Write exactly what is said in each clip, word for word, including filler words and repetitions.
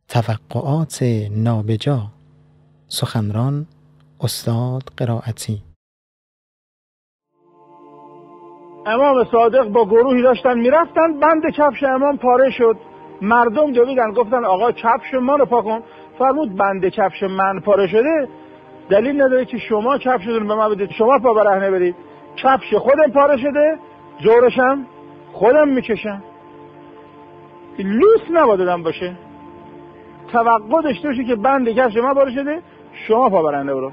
توقعات نابجا. سخنران استاد قرائتی. امام صادق با گروهی داشتن میرفتن، بند کفش امام پاره شد. مردم دویدن گفتن آقا کفش ما رو پا کن. فرمود بند کفش من پاره شده دلیل نداره که شما کفشتون به من بدید، شما پا برهنه برید. کفش خودم پاره شده، جورشم خودم میکشم. لوس نباید باشه. توقع داشته باشی که بند کفش من پاره شده، شما پا برهنه برو.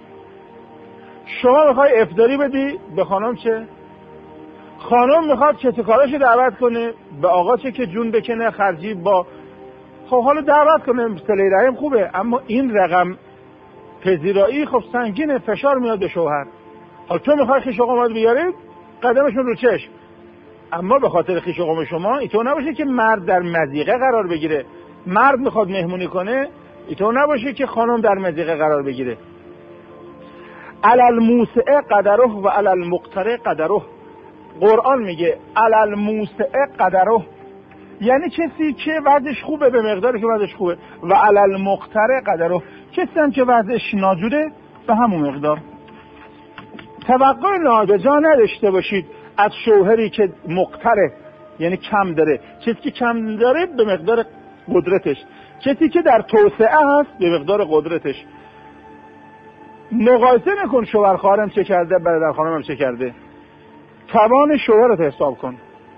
شما میخوای افطاری بدی به خانم، چه؟ خانم میخواد کتکاراشو دعوت کنه، به آقا چه که جون بکنه خرجی با. خب حالا دعوت کنه، صله رحم خوبه، اما این رقم پذیرایی خب سنگینه، فشار میاد به شوهر. حالا تو میخوای خیش و قومت بیارید، قدمشون رو چشم. اما به خاطر خیش و قوم شما اینطور نباشه که مرد در مضیقه قرار بگیره. مرد میخواد مهمونی کنه، اینطور نباشه که خانم در مضیقه قرار بگیره. علل موسع قدره و علل مقتر قدره. قرآن میگه علل موسع قدره، یعنی کسی که وضعش خوبه به مقداری که وضعش خوبه، و علل مقتر قدره، کسی هم که وضعش ناجوره به همون مقدار. توقع نابجا نداشته باشید از شوهری که مقتره، یعنی کم داره. کسی که کم داره به مقدار قدرتش، کسی که در توسعه هست به مقدار قدرتش. مقایسه نکن شوهر خواهرم چه کرده، برادر خانمم چه کرده. توان شوهرت حساب کن.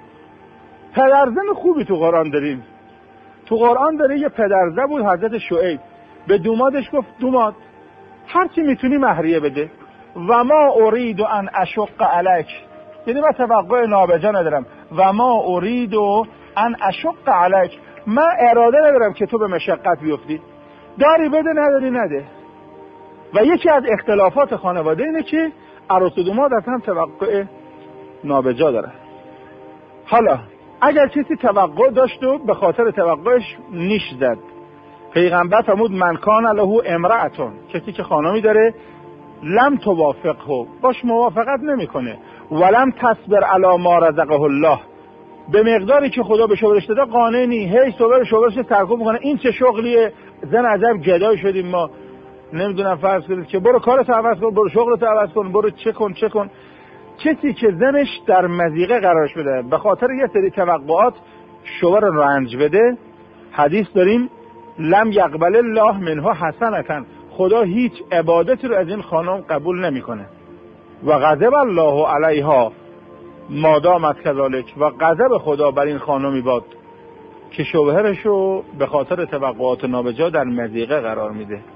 پدرزن خوبی تو قرآن داریم. تو قرآن داره یه پدرزن بود حضرت شعیب، به دومادش گفت دوماد هر چی میتونی مهریه بده. و ما ارید ان اشق علیک، یعنی من توقع نابجا ندارم. و ما ارید ان اشق علیک، من اراده ندارم که تو به مشقت بیفتی. داری بده، نداری نده. و یکی از اختلافات خانواده اینه که عروس و دوماد از هم توقع نابجا داره. حالا اگر کسی توقع داشت و به خاطر توقعش نیش زد، پیغمبر فرمود من کان له امرأتون، کسی که خانمی داره لم توافقه، باش موافقت نمیکنه، ولم تصبر علی ما رزقه الله، به مقداری که خدا به شغلش داده قانع نی، هی صبر شغلش ترک میکنه. این چه شغلیه؟ زن عجب گدای شدیم ما. نمیدونم فرض کنید که برو کارت عوض کن، برو شغلت عوض کن، برو چه کن چه کن. کسی که زنش در مضیقه قرارش بده به خاطر یه سری توقعات شوهر رنج بده، حدیث داریم لم یقبل الله منها حسنة، خدا هیچ عبادتی رو از این خانم قبول نمیکنه. و غضب الله علیها ما دامت کذالک، و غضب خدا بر این خانمی باد که شوهرشو به خاطر توقعات نابجا در مضیقه قرار میده.